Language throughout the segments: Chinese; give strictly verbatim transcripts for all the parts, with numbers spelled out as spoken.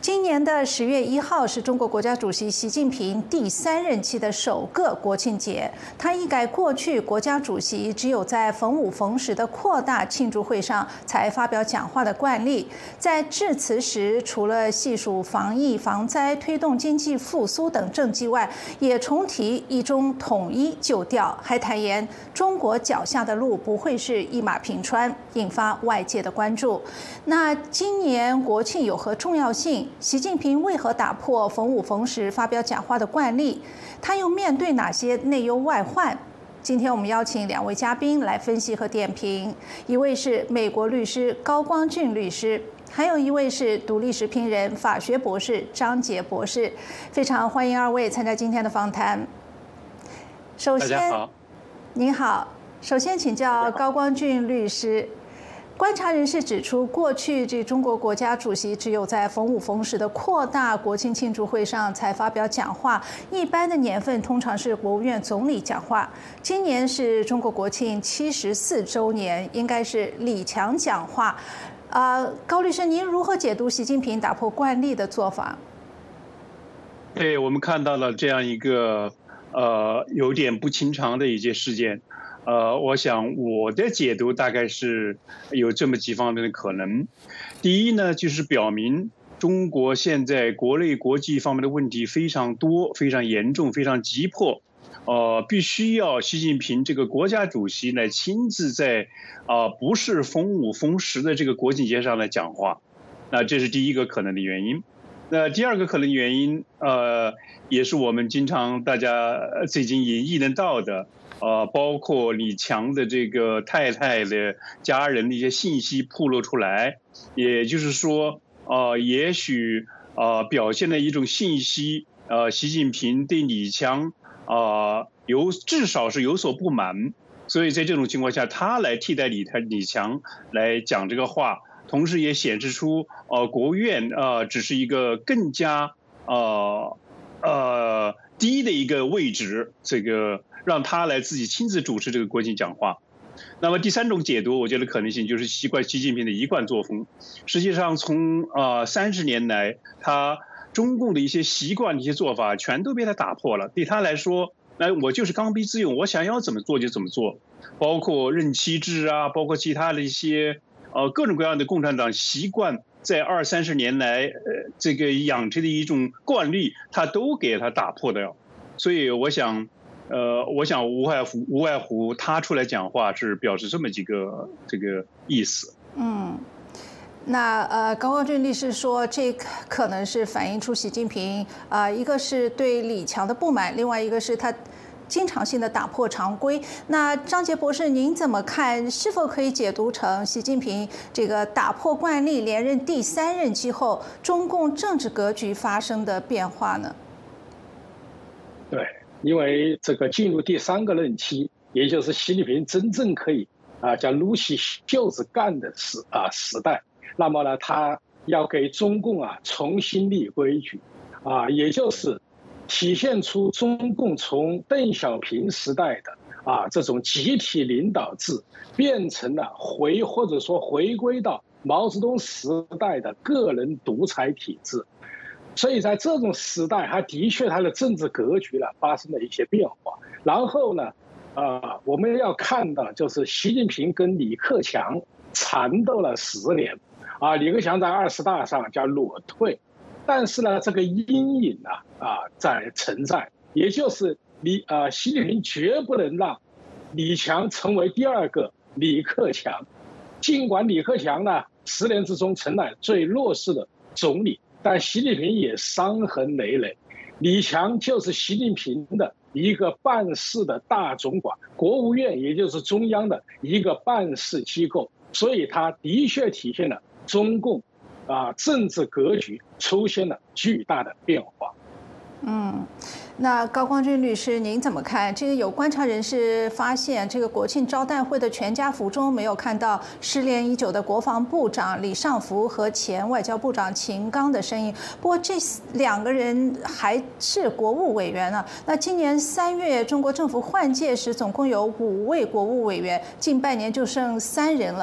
今年的十月一号是中国国家主席习近平第三任期的首个国庆节。他一改过去国家主席只有在逢五逢十的扩大庆祝会上才发表讲话的惯例，在致辞时除了细数防疫防灾、推动经济复苏等政绩外，也重提一中统一旧调，还坦言中国脚下的路不会是一马平川，引发外界的关注。那今年国庆有何重要性？习近平为何打破逢五逢十发表讲话的惯例？他又面对哪些内忧外患？今天我们邀请两位嘉宾来分析和点评，一位是美国律师高光俊律师，还有一位是独立时评人、法学博士张杰博士。非常欢迎二位参加今天的访谈。首先， 大家好， 您好。首先请教高光俊律师。观察人士指出，过去这中国国家主席只有在逢五逢十的扩大国庆庆祝会上才发表讲话，一般的年份通常是国务院总理讲话。今年是中国国庆七十四周年，应该是李强讲话。啊、呃，高律师，您如何解读习近平打破惯例的做法？ 对，我们看到了这样一个呃有点不寻常的一件事件。呃，我想我的解读大概是有这么几方面的可能。第一呢，就是表明中国现在国内国际方面的问题非常多、非常严重、非常急迫，呃，必须要习近平这个国家主席来亲自在啊、呃、不是逢五逢十的这个国庆节上来讲话。那这是第一个可能的原因。那第二个可能原因，呃，也是我们经常大家最近也意识到的。呃，包括李强的这个太太的家人的一些信息暴露出来，也就是说，呃，也许呃表现了一种信息，呃，习近平对李强啊、呃、有至少是有所不满，所以在这种情况下，他来替代李他李强来讲这个话，同时也显示出呃国务院呃只是一个更加呃呃低的一个位置，这个。让他来自己亲自主持这个国庆讲话。那么第三种解读，我觉得可能性就是习惯习近平的一贯作风。实际上从呃三十年来，他中共的一些习惯的一些做法，全都被他打破了。对他来说，那我就是刚愎自用，我想要怎么做就怎么做，包括任期制啊，包括其他的一些呃各种各样的共产党习惯在二三十年来呃这个养成的一种惯例，他都给他打破掉。所以我想。呃，我想无外乎无外乎他出来讲话是表示这么几个这个意思。 嗯，那呃，高光俊律师说，这可能是反映出习近平啊、呃，一个是对李强的不满，另外一个是他经常性的打破常规。那张杰博士，您怎么看？是否可以解读成习近平这个打破惯例，连任第三任期后，中共政治格局发生的变化呢？ 对。因为这个进入第三个任期，也就是习近平真正可以啊叫撸起袖子干的时啊时代，那么呢，他要给中共啊重新立规矩，啊，也就是体现出中共从邓小平时代的啊这种集体领导制，变成了回或者说回归到毛泽东时代的个人独裁体制。所以在这种时代，他的确他的政治格局呢发生了一些变化。然后呢，呃，我们要看到就是习近平跟李克强缠斗了十年，啊，李克强在二十大上叫裸退，但是呢，这个阴影呢啊在存在，也就是李呃习近平绝不能让李强成为第二个李克强，尽管李克强呢十年之中成了最弱势的总理。但习近平也伤痕累累，李强就是习近平的一个办事的大总管，国务院也就是中央的一个办事机构，所以他的确体现了中共啊政治格局出现了巨大的变化。 嗯，那高光俊律师，您怎么看？这个有观察人士发现，这个国庆招待会的全家福中没有看到失联已久的国防部长李尚福和前外交部长秦刚的身影。不过这两个人还是国务委员呢。那今年三月中国政府换届时，总共有五位国务委员，近半年就剩三人了。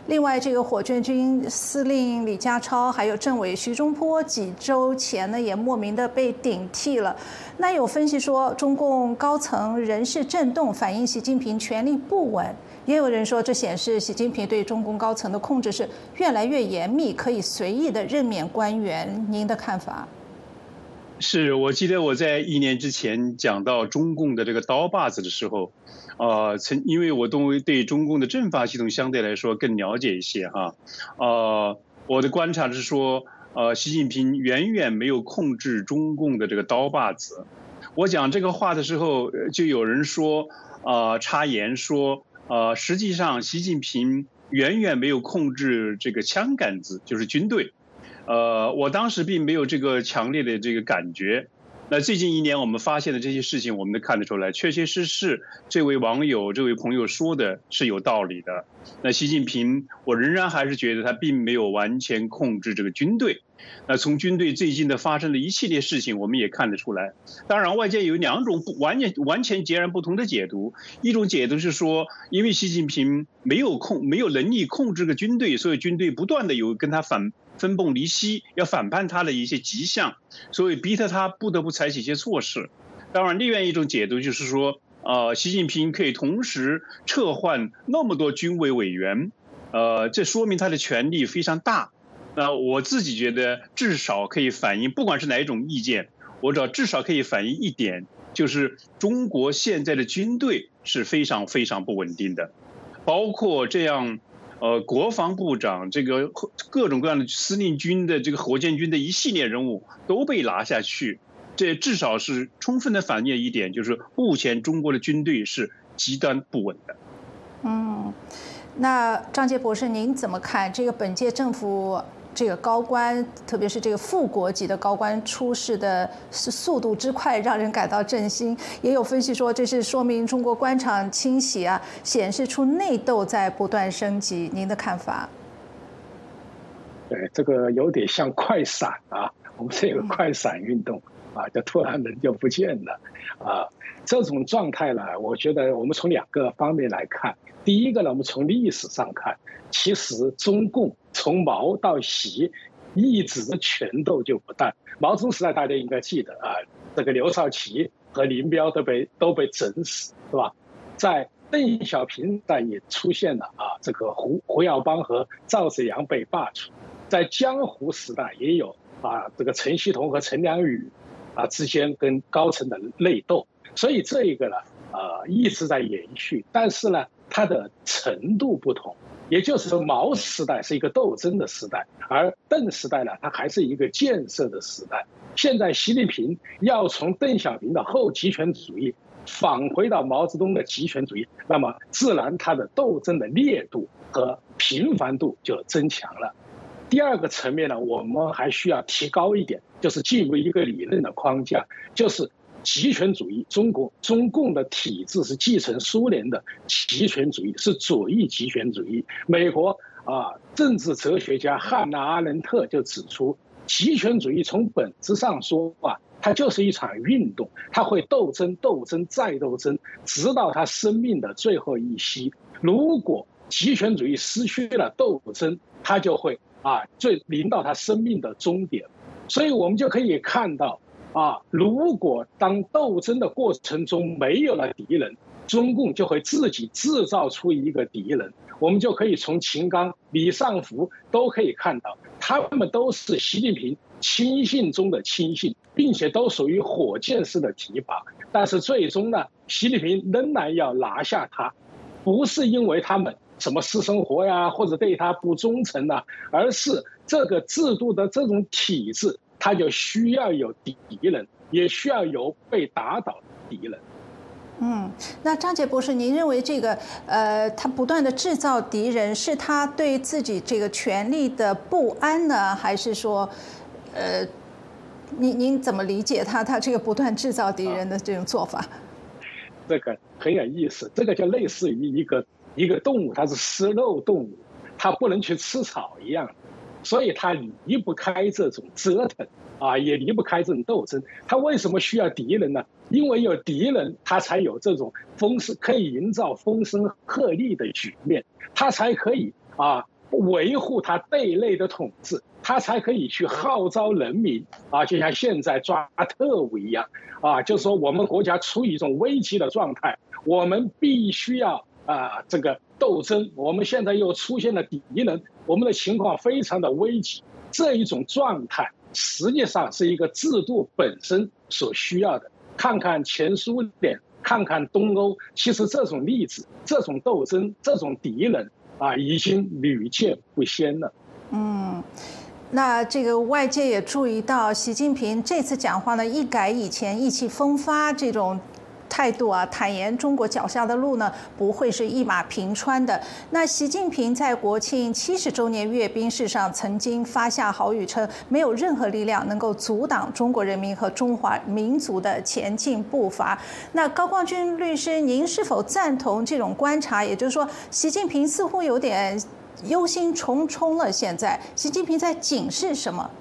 另外，这个火箭军司令李家超还有政委徐中波几周前呢，也莫名的被顶替了。那有分析说，中共高层人事震动，反映习近平权力不稳。也有人说，这显示习近平对中共高层的控制是越来越严密，可以随意的任免官员。您的看法？ 是，我记得我在一年之前讲到中共的这个刀把子的时候，呃，曾因为我都对中共的政法系统相对来说更了解一些哈，呃，我的观察是说，呃，习近平远远没有控制中共的这个刀把子。我讲这个话的时候，就有人说，呃，插言说，呃，实际上习近平远远没有控制这个枪杆子，就是军队。呃，我当时并没有这个强烈的这个感觉。那最近一年我们发现的这些事情，我们能看得出来，确确实实这位网友、这位朋友说的是有道理的。那习近平，我仍然还是觉得他并没有完全控制这个军队。那从军队最近的发生的一系列事情，我们也看得出来。当然，外界有两种不完全完全截然不同的解读。一种解读是说，因为习近平没有控没有能力控制个军队，所以军队不断的有跟他反分崩离析，要反叛他的一些迹象，所以逼得他不得不采取一些措施。当然，另外一种解读就是说，呃，习近平可以同时撤换那么多军委委员，呃，这说明他的权力非常大。那我自己觉得，至少可以反映，不管是哪一种意见，我只要至少可以反映一点，就是中国现在的军队是非常非常不稳定的，包括这样。呃，国防部长这个各种各样的司令军的这个火箭军的一系列人物都被拿下去，这至少是充分的反映一点，就是目前中国的军队是极端不稳的。 嗯，那张杰博士，您怎么看这个本届政府这个高官，特别是这个副国级的高官出事的速度之快，让人感到震惊。也有分析说，这是说明中国官场清洗啊，显示出内斗在不断升级。您的看法？ 对，这个有点像快闪啊，我们这个快闪运动啊，就突然人就不见了啊。这种状态呢，我觉得我们从两个方面来看。第一个呢，我们从历史上看，其实中共从毛到习一直权斗就不断。毛泽东时代大家应该记得啊，这个刘少奇和林彪都被都被整死，是吧？在邓小平时代也出现了啊，这个胡胡耀邦和赵紫阳被罢黜。在江湖时代也有啊，这个陈锡同和陈良宇啊之间跟高层的内斗。所以这一个呢，呃，一直在延续，但是呢，它的程度不同。也就是说，毛时代是一个斗争的时代，而邓时代呢，它还是一个建设的时代。现在习近平要从邓小平的后极权主义返回到毛泽东的极权主义，那么自然它的斗争的烈度和频繁度就增强了。第二个层面呢，我们还需要提高一点，就是进入一个理论的框架，就是极权主义。中国中共的体制是继承苏联的极权主义，是左翼极权主义。美国啊，政治哲学家汉娜·阿伦特就指出，极权主义从本质上说啊，它就是一场运动，它会斗争、斗争再斗争，直到他生命的最后一息。如果极权主义失去了斗争，它就会啊，最临到他生命的终点。所以我们就可以看到。啊，如果当斗争的过程中没有了敌人，中共就会自己制造出一个敌人。我们就可以从秦刚、李尚福都可以看到，他们都是习近平亲信中的亲信，并且都属于火箭式的提拔。但是最终呢，习近平仍然要拿下他，不是因为他们什么私生活呀，或者对他不忠诚啊，而是这个制度的这种体制。他就需要有敌人，也需要有被打倒的敌人。 嗯，那张杰博士，您认为这个呃，他不断的制造敌人，是他对自己这个权力的不安呢，还是说，呃，您您怎么理解他他这个不断制造敌人的这种做法？ 这个很有意思，这个就类似于一个一个动物，它是食肉动物，它不能去吃草一样。所以他离不开这种折腾啊，也离不开这种斗争。他为什么需要敌人呢？因为有敌人，他才有这种风声，可以营造风声鹤唳的局面，他才可以啊维护他对内的统治，他才可以去号召人民啊，就像现在抓特务一样啊，就是说我们国家处于一种危机的状态，我们必须要啊这个斗争，我们现在又出现了敌人，我们的情况非常的危急，这一种状态实际上是一个制度本身所需要的。看看前苏联，看看东欧，其实这种例子、这种斗争、这种敌人啊，已经屡见不鲜了。 嗯。那这个外界也注意到，习近平这次讲话呢，一改以前意气风发这种态度啊，坦言中国脚下的路呢不会是一马平川的。那习近平在国庆七十周年阅兵式上曾经发下豪语称，没有任何力量能够阻挡中国人民和中华民族的前进步伐。那高光军律师，您是否赞同这种观察？也就是说，习近平似乎有点忧心忡忡了。现在，习近平在警示什么？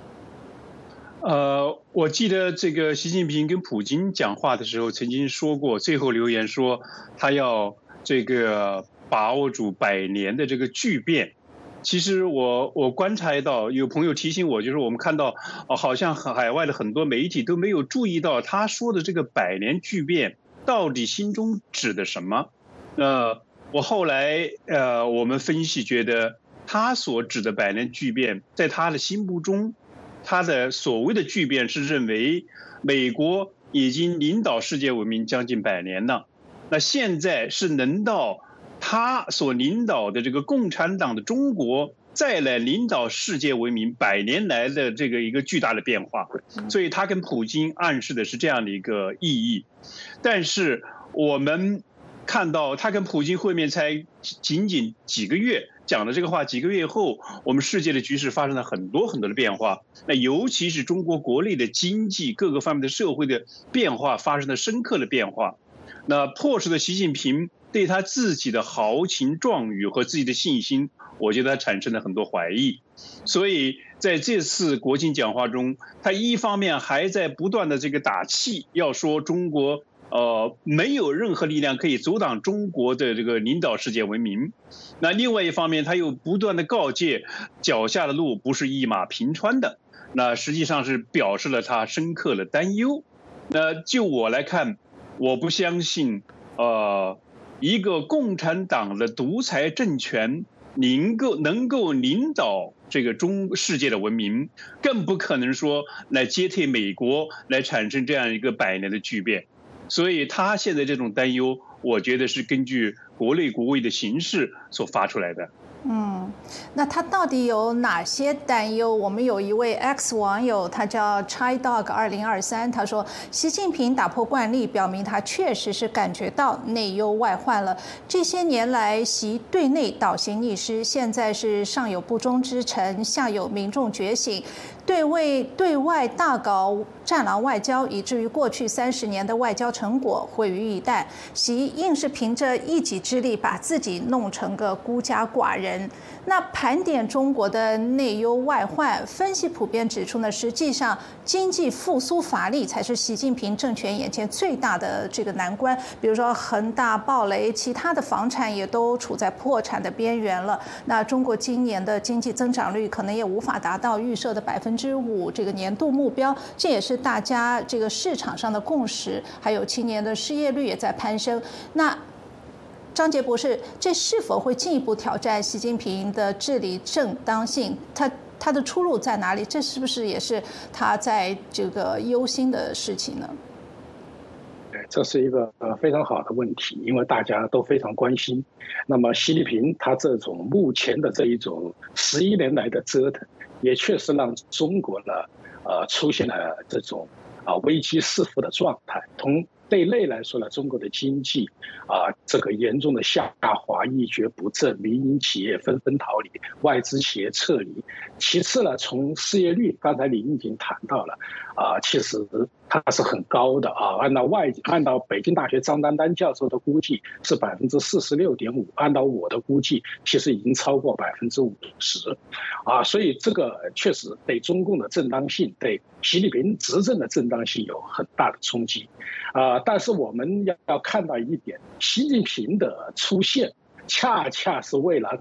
呃，我记得这个习近平跟普京讲话的时候，曾经说过，最后留言说他要这个把握住百年的这个巨变。其实我我观察到，有朋友提醒我，就是我们看到，哦，好像海外的很多媒体都没有注意到他说的这个百年巨变到底心中指的什么。呃，我后来呃，我们分析觉得，他所指的百年巨变，在他的心目中，他的所谓的巨变是认为美国已经领导世界文明将近百年了，那现在是轮到他所领导的这个共产党的中国再来领导世界文明百年来的这个一个巨大的变化，所以他跟普京暗示的是这样的一个意义。但是我们看到他跟普京会面才仅仅几个月，讲了这个话几个月后，我们世界的局势发生了很多很多的变化，那尤其是中国国内的经济各个方面的社会的变化发生了深刻的变化，那迫使的习近平对他自己的豪情壮语和自己的信心，我觉得他产生了很多怀疑。所以在这次国庆讲话中，他一方面还在不断的这个打气，要说中国呃，没有任何力量可以阻挡中国的这个领导世界文明。那另外一方面，他又不断的告诫，脚下的路不是一马平川的。那实际上是表示了他深刻的担忧。那就我来看，我不相信，呃，一个共产党的独裁政权能够能够领导这个中世界的文明，更不可能说来接替美国，来产生这样一个百年的巨变。所以他现在这种担忧，我觉得是根据国内国外的形势所发出来的。 嗯，那他到底有哪些担忧？我们有一位 X 网友，他叫 Chai Dog 二零二三，他说，习近平打破惯例，表明他确实是感觉到内忧外患了。这些年来，习对内倒行逆施，现在是上有不忠之臣，下有民众觉醒，对外对外大搞战狼外交，以至于过去三十年的外交成果毁于一旦。习硬是凭着一己之力，把自己弄成个孤家寡人。那盘点中国的内忧外患，分析普遍指出呢，实际上经济复苏乏力才是习近平政权眼前最大的这个难关。比如说恒大暴雷，其他的房产也都处在破产的边缘了。那中国今年的经济增长率可能也无法达到预设的百分之五这个年度目标，这也是大家这个市场上的共识。还有青年的失业率也在攀升。那张杰博士，这是否会进一步挑战习近平的治理正当性？他他的出路在哪里？这是不是也是他在这个忧心的事情呢？ 对，这是一个呃非常好的问题，因为大家都非常关心。那么习近平他这种目前的这一种十一年来的折腾，也确实让中国呢呃出现了这种啊危机四伏的状态。从对内来说呢，中国的经济啊，这个严重的下滑，一蹶不振，民营企业纷纷逃离，外资企业撤离。其次呢，从失业率，刚才李已经谈到了，啊，其实它是很高的啊。按照外，按照北京大学张丹丹教授的估计是百分之四十六点五，按照我的估计，其实已经超过百分之五十，啊，所以这个确实对中共的正当性，对习近平执政的正当性有很大的冲击，啊。但是我们要看到一点，习近平的出现恰恰是为了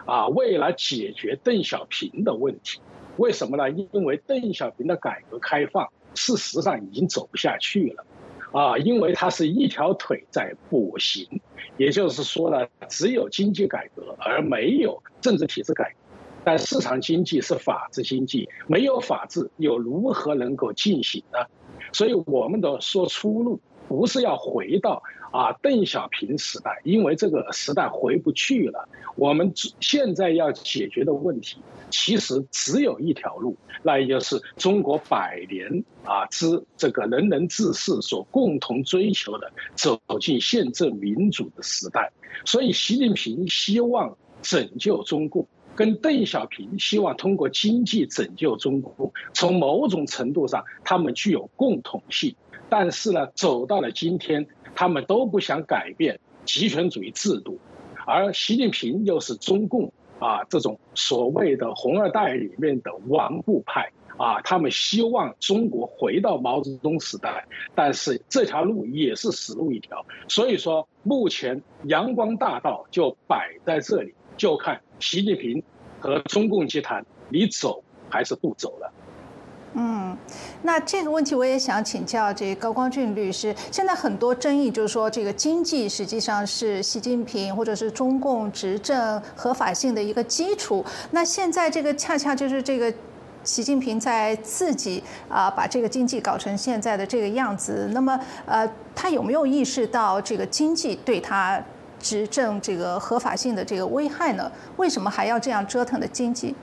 啊，为了解决邓小平的问题。为什么呢？因为邓小平的改革开放事实上已经走不下去了，啊，因为他是一条腿在跛行，也就是说呢，只有经济改革而没有政治体制改革。但市场经济是法治经济，没有法治又如何能够进行呢？所以我们的说出路不是要回到啊邓小平时代，因为这个时代回不去了。我们现在要解决的问题，其实只有一条路，那也就是中国百年啊之这个人人治世所共同追求的走进宪政民主的时代。所以习近平希望拯救中共，跟邓小平希望通过经济拯救中共，从某种程度上他们具有共同性。但是呢，走到了今天，他们都不想改变集权主义制度，而习近平又是中共啊这种所谓的红二代里面的顽固派啊，他们希望中国回到毛泽东时代，但是这条路也是死路一条。所以说，目前阳光大道就摆在这里，就看习近平和中共集团你走还是不走了。 嗯，那这个问题我也想请教这高光俊律师。现在很多争议就是说，这个经济实际上是习近平或者是中共执政合法性的一个基础。那现在这个恰恰就是这个习近平在自己啊、呃、把这个经济搞成现在的这个样子。那么呃，他有没有意识到这个经济对他执政这个合法性的这个危害呢？为什么还要这样折腾的经济？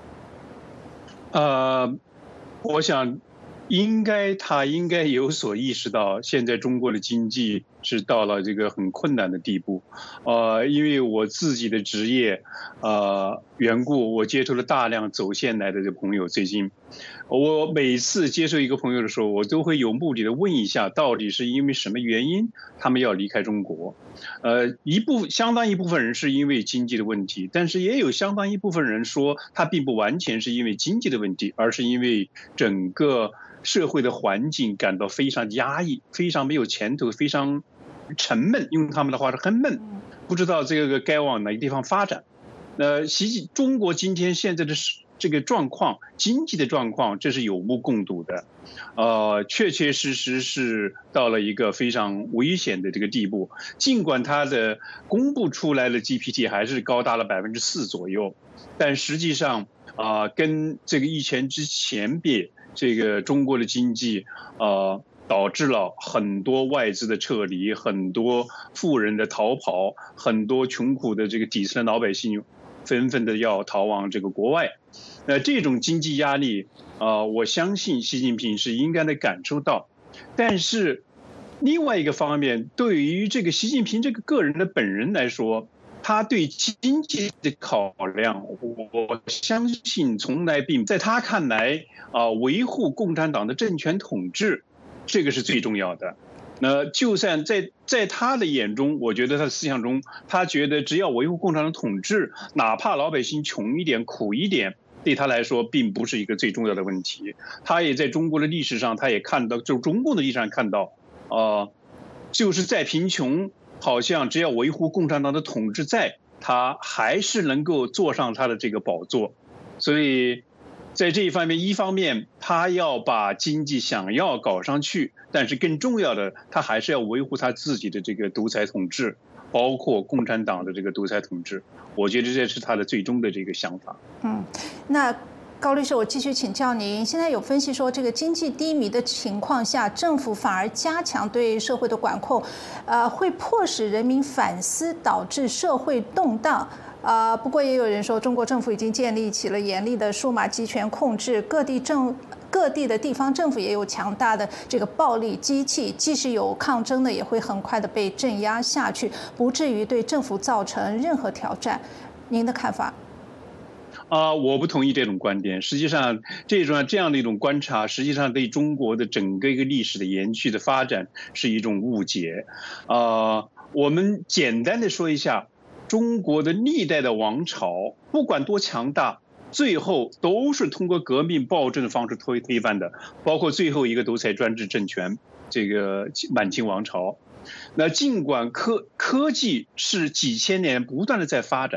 呃。我想，应该他应该有所意识到，现在中国的经济是到了这个很困难的地步。呃，因为我自己的职业，呃缘故，我接触了大量走线来的这朋友。最近，我每次接受一个朋友的时候，我都会有目的的问一下，到底是因为什么原因他们要离开中国？呃，一部相当一部分人是因为经济的问题，但是也有相当一部分人说，他并不完全是因为经济的问题，而是因为整个社会的环境感到非常压抑，非常没有前途，非常沉闷，用他们的话是很闷，不知道这个该往哪个地方发展。呃，习中国今天现在的这个状况，经济的状况，这是有目共睹的，呃，确确实实是到了一个非常危险的这个地步。尽管它的公布出来的 G P T 还是高达了百分之四左右，但实际上啊、呃，跟这个疫情之前比，这个中国的经济呃。导致了很多外资的撤离，很多富人的逃跑，很多穷苦的这个底层的老百姓纷纷的要逃往这个国外。那这种经济压力，呃，我相信习近平是应该能感受到。但是另外一个方面，对于这个习近平这个个人的本人来说，他对经济的考量，我相信从来并在他看来啊、呃，维护共产党的政权统治。这个是最重要的。那就算在在他的眼中，我觉得他的思想中，他觉得只要维护共产党统治，哪怕老百姓穷一点、苦一点，对他来说并不是一个最重要的问题。他也在中国的历史上，他也看到，就中共的历史上看到，呃，就是在贫穷，好像只要维护共产党的统治在，他还是能够坐上他的这个宝座。所以。在这一方面，一方面他要把经济想要搞上去，但是更重要的，他还是要维护他自己的这个独裁统治，包括共产党的这个独裁统治。我觉得这是他的最终的这个想法。 嗯，那高律师，我继续请教您。现在有分析说，这个经济低迷的情况下，政府反而加强对社会的管控，呃，会迫使人民反思，导致社会动荡。啊、呃，不过也有人说，中国政府已经建立起了严厉的数码集权控制，各地政各地的地方政府也有强大的这个暴力机器，即使有抗争的，也会很快的被镇压下去，不至于对政府造成任何挑战。您的看法？ 啊、呃，我不同意这种观点。实际上，这种这样的一种观察，实际上对中国的整个一个历史的延续的发展是一种误解。啊、呃，我们简单的说一下。中国的历代的王朝，不管多强大，最后都是通过革命暴政的方式推推翻的，包括最后一个独裁专制政权，这个满清王朝。那尽管科科技是几千年不断的在发展，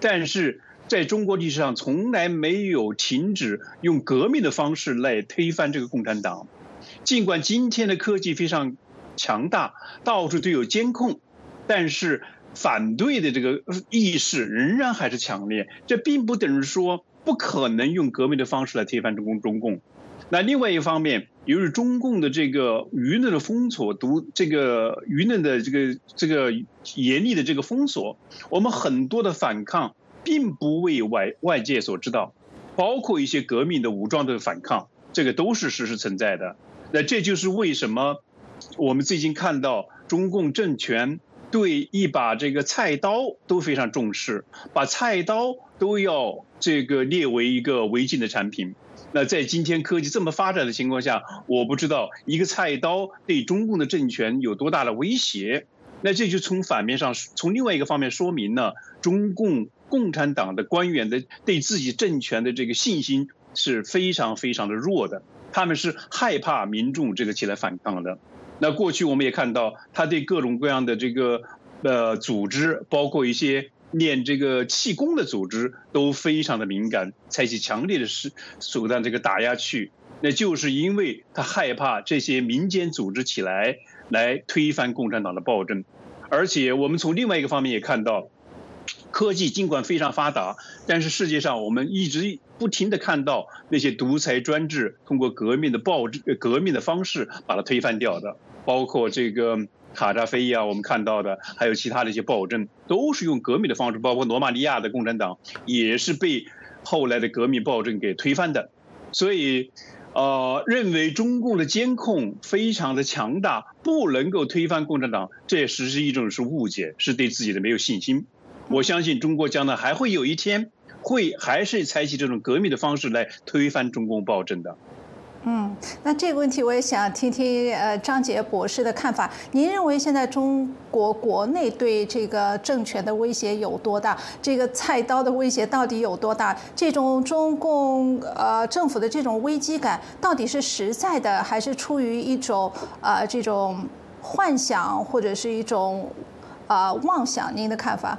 但是在中国历史上从来没有停止用革命的方式来推翻这个共产党。尽管今天的科技非常强大，到处都有监控，但是反对的这个意识仍然还是强烈。这并不等于说不可能用革命的方式来推翻中共中共。那另外一方面，由于中共的这个舆论的封锁，独这个舆论的这个这个严厉的这个封锁，我们很多的反抗并不为外外界所知道，包括一些革命的武装的反抗，这个都是实实存在的。那这就是为什么我们最近看到中共政权对一把这个菜刀都非常重视，把菜刀都要这个列为一个违禁的产品。那在今天科技这么发展的情况下，我不知道一个菜刀对中共的政权有多大的威胁。那这就从反面上，从另外一个方面说明了中共共产党的官员的对自己政权的这个信心是非常非常的弱的，他们是害怕民众这个起来反抗的。那过去我们也看到，他对各种各样的这个呃组织，包括一些练这个气功的组织，都非常的敏感，采取强烈的手段这个打压去。那就是因为他害怕这些民间组织起来来推翻共产党的暴政。而且我们从另外一个方面也看到，科技尽管非常发达，但是世界上我们一直不停地看到那些独裁专制通过革命的暴革命的方式把它推翻掉的，包括这个卡扎菲呀，我们看到的，还有其他的一些暴政，都是用革命的方式，包括罗马尼亚的共产党也是被后来的革命暴政给推翻的。所以呃，认为中共的监控非常的强大，不能够推翻共产党，这也实是一种是误解，是对自己的没有信心。我相信中国将来还会有一天会还是采取这种革命的方式来推翻中共暴政的。 嗯，那这个问题我也想听听呃张杰博士的看法。您认为现在中国国内对这个政权的威胁有多大？这个菜刀的威胁到底有多大？这种中共呃政府的这种危机感到底是实在的，还是出于一种呃这种幻想或者是一种呃妄想？您的看法？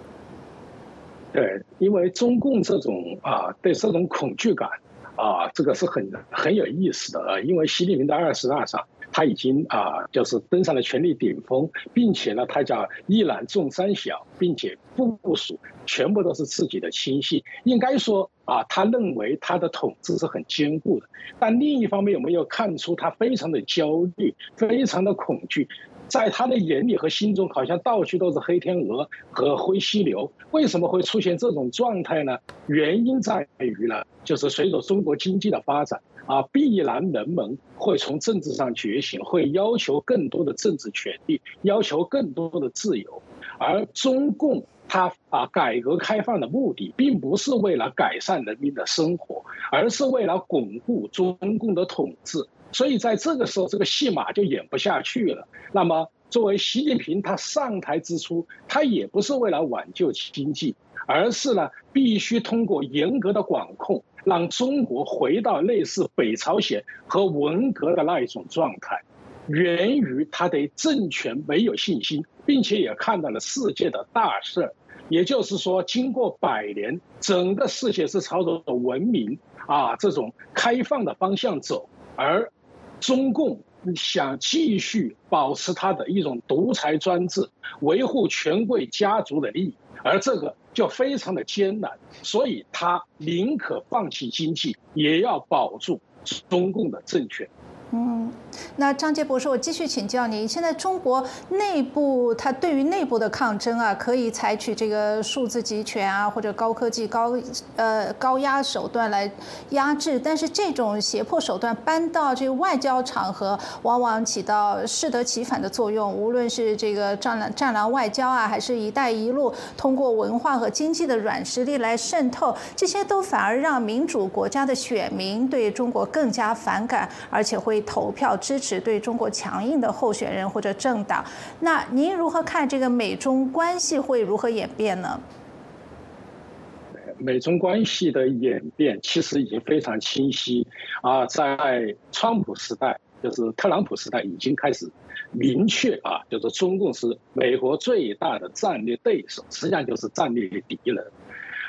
对，因为中共这种啊对这种恐惧感。啊，这个是很很有意思的啊，因为习近平在二十大上，他已经啊就是登上了权力顶峰，并且呢，他叫一览众山小，并且部署全部都是自己的亲信，应该说啊，他认为他的统治是很坚固的。但另一方面，有没有看出他非常的焦虑，非常的恐惧？在他的眼里和心中，好像到处都是黑天鹅和灰犀牛。为什么会出现这种状态呢？原因在于呢，就是随着中国经济的发展啊，必然人们会从政治上觉醒，会要求更多的政治权利，要求更多的自由。而中共它啊改革开放的目的，并不是为了改善人民的生活，而是为了巩固中共的统治。所以在这个时候，这个戏码就演不下去了。那么，作为习近平他上台之初，他也不是为了挽救经济，而是呢必须通过严格的管控，让中国回到类似北朝鲜和文革的那一种状态。源于他对政权没有信心，并且也看到了世界的大事。也就是说，经过百年，整个世界是朝着文明啊这种开放的方向走，而中共想继续保持他的一种独裁专制，维护权贵家族的利益，而这个就非常的艰难，所以他宁可放弃经济，也要保住中共的政权。 嗯，那张杰博士，我继续请教您。现在中国内部，它对于内部的抗争啊，可以采取这个数字集权啊，或者高科技、高呃高压手段来压制。但是这种胁迫手段搬到这个外交场合，往往起到适得其反的作用。无论是这个战狼战狼外交啊，还是一带一路，通过文化和经济的软实力来渗透，这些都反而让民主国家的选民对中国更加反感，而且会投票支持对中国强硬的候选人或者政党。那您如何看这个美中关系会如何演变呢？ 美中关系的演变其实已经非常清晰啊，在川普时代，就是特朗普时代已经开始明确啊，就是中共是美国最大的战略对手，实际上就是战略敌人。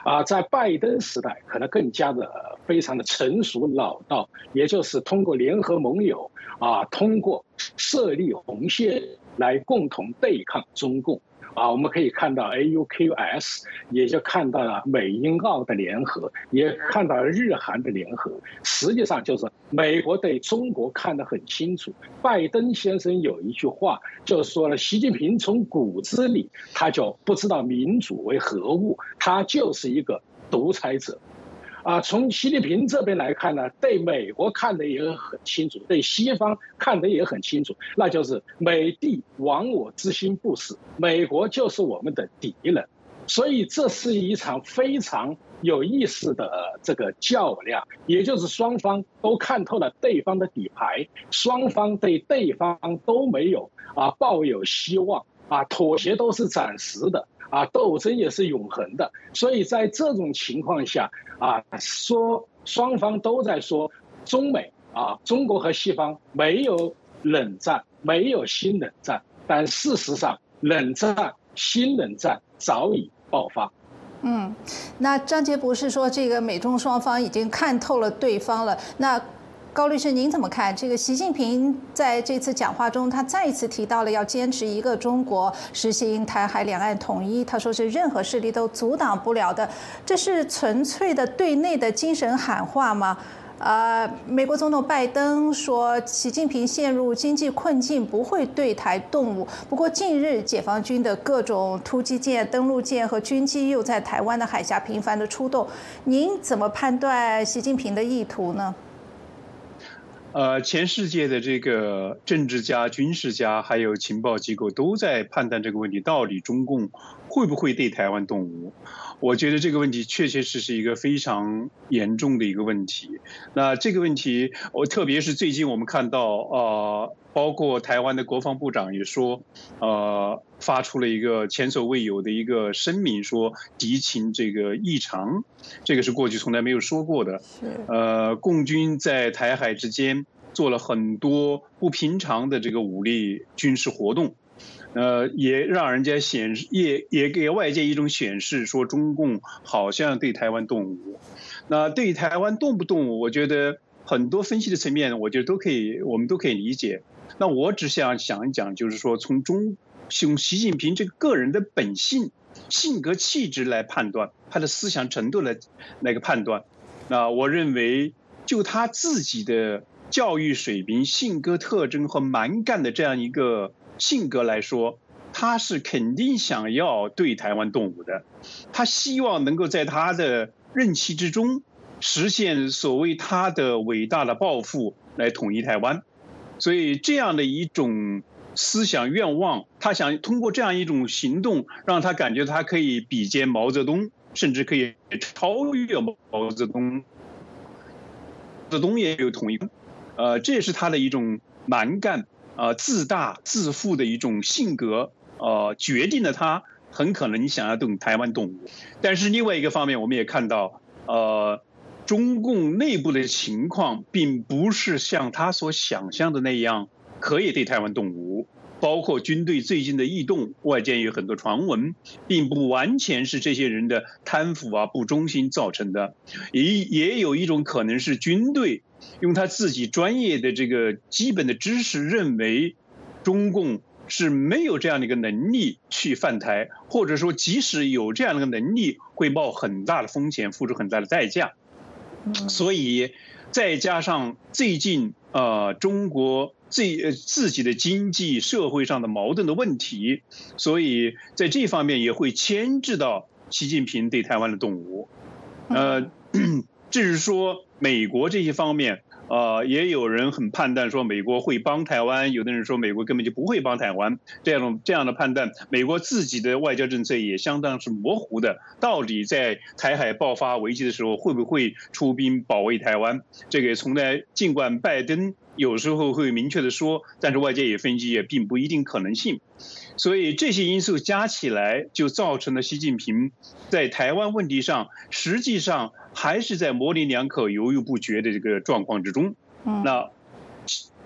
啊，在拜登时代可能更加的非常的成熟老道，也就是通过联合盟友啊，通过设立红线来共同对抗中共。啊，我们可以看到 A U K U S， 也就看到了美英澳的联合，也看到了日韩的联合。实际上就是美国对中国看得很清楚。拜登先生有一句话就说了，习近平从骨子里他就不知道民主为何物，他就是一个独裁者。啊，从习近平这边来看呢，对美国看得也很清楚，对西方看得也很清楚，那就是美帝亡我之心不死，美国就是我们的敌人。所以这是一场非常有意思的这个较量，也就是双方都看透了对方的底牌，双方对对方都没有啊抱有希望啊，妥协都是暂时的。啊，斗争也是永恒的，所以在这种情况下，啊，说双方都在说中美啊，中国和西方没有冷战，没有新冷战，但事实上，冷战、新冷战早已爆发。 嗯，那张杰博士说，这个美中双方已经看透了对方了，那高律师，您怎么看？这个习近平在这次讲话中，他再一次提到了要坚持一个中国，实行台海两岸统一。他说是任何势力都阻挡不了的，这是纯粹的对内的精神喊话吗？呃，美国总统拜登说，习近平陷入经济困境不会对台动武。不过，近日解放军的各种突击舰、登陆舰和军机又在台湾的海峡频繁的出动。您怎么判断习近平的意图呢？ 呃，全世界的这个政治家、军事家，还有情报机构都在判断这个问题，到底中共会不会对台湾动武？我觉得这个问题确确实是一个非常严重的一个问题。那这个问题，我特别是最近我们看到，呃，包括台湾的国防部长也说，呃，发出了一个前所未有的一个声明，说敌情这个异常，这个是过去从来没有说过的。呃，共军在台海之间做了很多不平常的这个武力军事活动。呃，也让人家显示，也也给外界一种显示，说中共好像对台湾动武。那对台湾动不动武，我觉得很多分析的层面，我觉得都可以，我们都可以理解。那我只想想一讲，就是说从中从习近平这个个人的本性、性格、气质来判断他的思想程度来那个判断。那我认为，就他自己的教育水平、性格特征和蛮干的这样一个性格来说，他是肯定想要对台湾动武的，他希望能够在他的任期之中实现所谓他的伟大的抱负，来统一台湾。所以这样的一种思想愿望，他想通过这样一种行动，让他感觉他可以比肩毛泽东，甚至可以超越毛泽东。毛泽东也有统一，呃，这也是他的一种蛮干。呃，自大自负的一种性格，呃，决定了他很可能想要对台湾动武。但是另外一个方面，我们也看到，呃，中共内部的情况并不是像他所想象的那样可以对台湾动武。包括军队最近的异动，外界有很多传闻，并不完全是这些人的贪腐啊、不忠心造成的，也也有一种可能是军队用他自己专业的这个基本的知识，认为中共是没有这样的一个能力去犯台，或者说即使有这样的一个能力，会冒很大的风险，付出很大的代价。所以再加上最近呃中国自自己的经济社会上的矛盾的问题，所以在这方面也会牵制到习近平对台湾的动武。呃，至于说美国这些方面，呃，也有人很判断说美国会帮台湾，有的人说美国根本就不会帮台湾，这样这样的判断，美国自己的外交政策也相当是模糊的。到底在台海爆发危机的时候，会不会出兵保卫台湾？这个从来尽管拜登有时候会明确的说，但是外界也分析也并不一定可能性。所以这些因素加起来，就造成了习近平在台湾问题上，实际上还是在模棱两可、犹豫不决的这个状况之中。那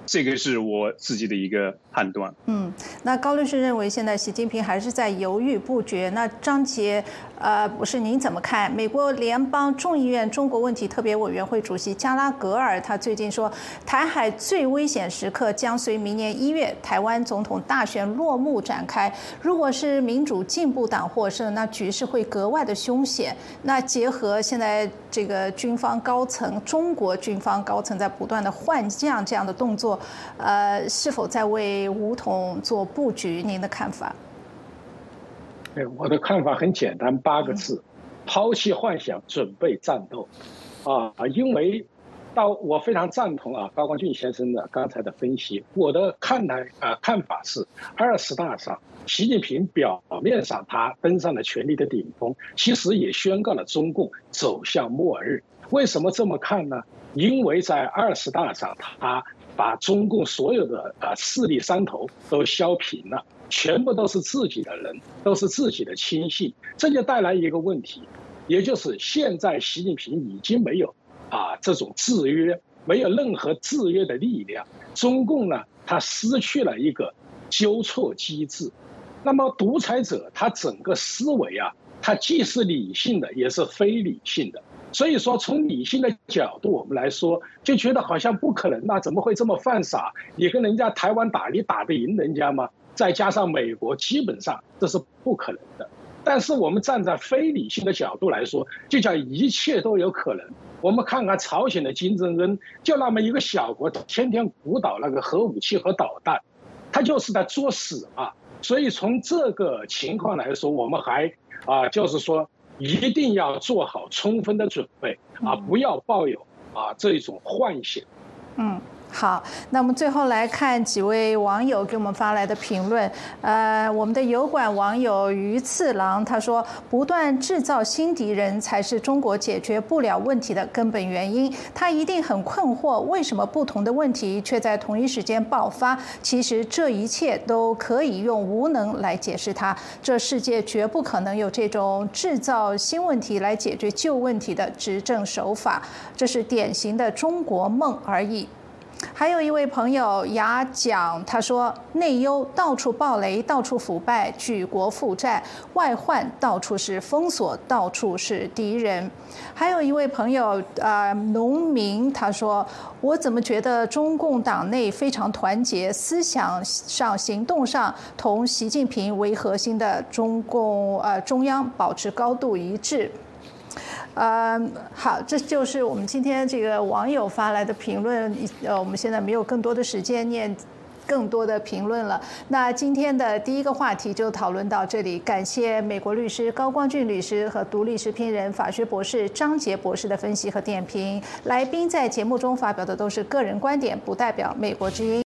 这个是我自己的一个判断。 嗯，那高律师认为现在习近平还是在犹豫不决。那张杰，呃，不是您怎么看？美国联邦众议院中国问题特别委员会主席加拉格尔，他最近说，台海最危险时刻将随明年一月台湾总统大选落幕展开。如果是民主进步党获胜，那局势会格外的凶险。那结合现在这个军方高层，中国军方高层在不断的换将这样的动作。呃，是否在为武统做布局？您的看法？ 对，我的看法很简单，八个字：抛弃幻想，准备战斗。啊，因为到我非常赞同啊高光俊先生的刚才的分析。我的看来啊看法是，二十大上，习近平表面上他登上了权力的顶峰，其实也宣告了中共走向末日。为什么这么看呢？因为在二十大上，他把中共所有的啊势力山头都削平了，全部都是自己的人，都是自己的亲信，这就带来一个问题，也就是现在习近平已经没有啊这种制约，没有任何制约的力量。中共呢，它失去了一个纠错机制。那么独裁者他整个思维啊，它既是理性的，也是非理性的。所以说，从理性的角度我们来说，就觉得好像不可能，那怎么会这么犯傻？你跟人家台湾打，你打得赢人家吗？再加上美国，基本上这是不可能的。但是我们站在非理性的角度来说，就叫一切都有可能。我们看看朝鲜的金正恩，就那么一个小国，天天鼓捣那个核武器和导弹，他就是在作死啊！所以从这个情况来说，我们还啊，就是说。一定要做好充分的准备啊！不要抱有啊这种幻想。 嗯。好，那我们最后来看几位网友给我们发来的评论。呃，我们的油管网友鱼次郎他说，不断制造新敌人才是中国解决不了问题的根本原因。他一定很困惑，为什么不同的问题却在同一时间爆发？其实这一切都可以用无能来解释它。这世界绝不可能有这种制造新问题来解决旧问题的执政手法，这是典型的中国梦而已。还有一位朋友雅讲，他说内忧到处暴雷，到处腐败，举国负债，外患到处是封锁，到处是敌人。还有一位朋友呃农民，他说我怎么觉得中共党内非常团结，思想上行动上同习近平为核心的中共呃中央保持高度一致。呃，好，这就是我们今天这个网友发来的评论。呃，我们现在没有更多的时间念更多的评论了。那今天的第一个话题就讨论到这里，感谢美国律师高光俊律师和独立时评人法学博士张杰博士的分析和点评。来宾在节目中发表的都是个人观点，不代表美国之音。